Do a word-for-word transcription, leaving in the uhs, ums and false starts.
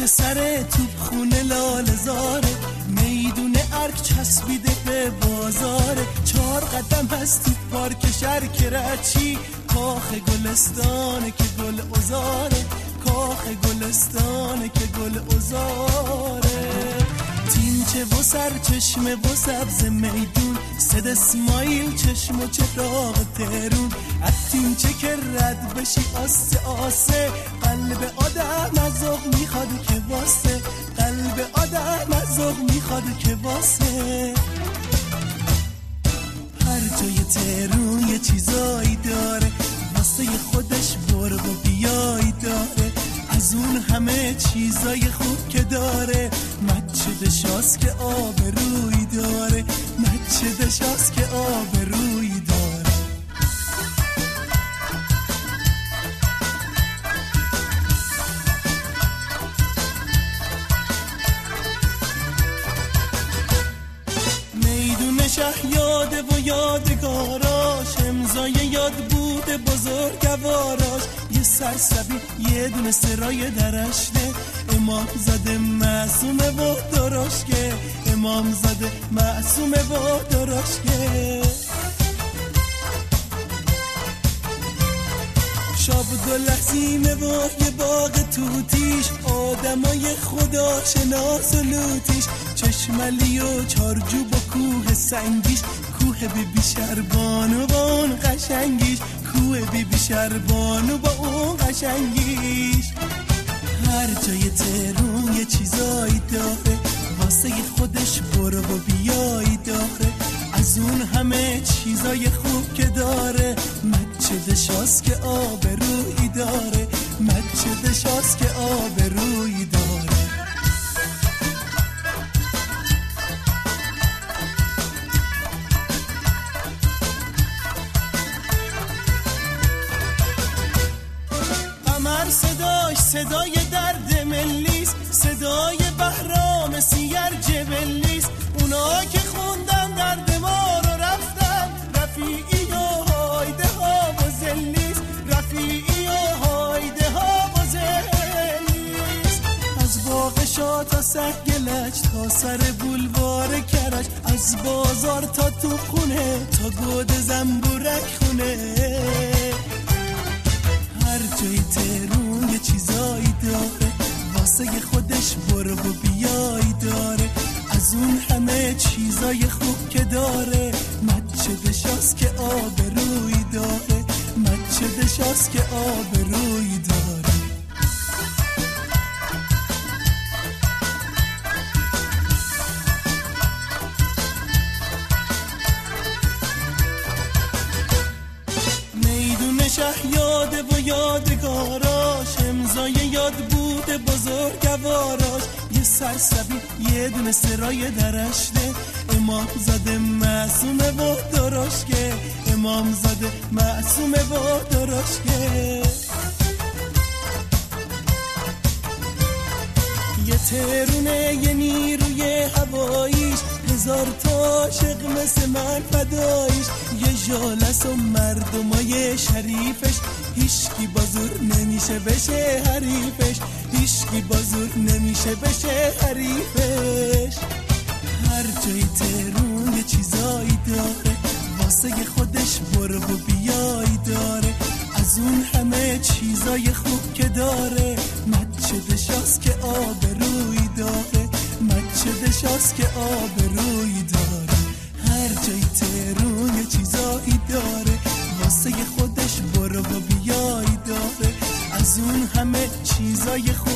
سر توپخونه لاله زاره، میدون ارک چسبیده به بازاره، چهار قدم هست تو پارک شرک رچی، کاخ گلستانه که گل ازاره، کاخ گلستانه که گل ازاره. تینچه و سر چشمه و سبز میدون، صد اسماعیل چشم و چراغ تهرون، از تینچه که رد بشی آسه آسه، قلب آدم از ذوق میخواد که واسه، قلب آدم از ذوق میخواد که واسه. هر جای تهرون یه چیزایی داره، واسه خودش برو و بیایی داره، از اون همه چیزای خوب که داره، مچه دشاست که آبرویی داره، مچه دشاست که آبرویی داره. میدون شه یاده و یادگاراش، امضای یاد بوده بزرگواراش، یه سرسبی یه دونه سرای درشته، امام زاده معصومه و درشکه، امام زاده معصومه و درشکه. شابدال عظیمه و یه باغ توتیش، آدمای خدا شناس و لوتیش، چشملی و چارجوب و کوه سنگیش، کوه بی بی شربانو با اون قشنگیش، کوه بی بی شربانو با اون قشنگیش. هر جای تهرون یه چیزایی داره، واسه خودش برو و بیایی داره، از اون همه چیزای خوب که داره، مچه دشاست که آبرویی داره، مچه دشاست که آبرویی داره. قمر صداش صدای درد ملیست، صدای بهرام سیر جبلیست، اونا که خوندن درد ما رو رفتن، رفیعی و هایده ها و زلیست، رفیعی و هایده ها و زلیست. از باغ شاه تا سهگلج تا سر بولوار کرج، از بازار تا تو خونه تا گود زنبورک خونه. هر جای تهرون یه چیزایی داره، واسه خودش برو و بیایی داره، از اون همه چیزای خوب که داره، مچه دشاست که آبرویی داره، مچه دشاست که آبرویی داره. شه یاده و یادگاراش، امضای یاد بوده بزرگواراش، یه سرسبی یه دونه سرای درشته، امام زاده معصومه و درشکه، امام زاده معصومه و درشکه. یه ترونه یه نیروی هواییش، هزار تا عاشق مثل من فداییش، یه جالس و مردمای شریفش، هیچکی بازور نمیشه بشه حریفش، هیچکی بازور نمیشه بشه حریفش. هر جای تهرون یه چیزایی داره، واسه خودش برو و بیایی داره، از اون همه چیزای خوب که داره، مچه دشاست که آبرویی داره، مچه دشاست که آبرویی داره. هر جای تهرون یه چیزایی داره، واسه خودش برو و بیایی داره، از اون همه چیزای خوب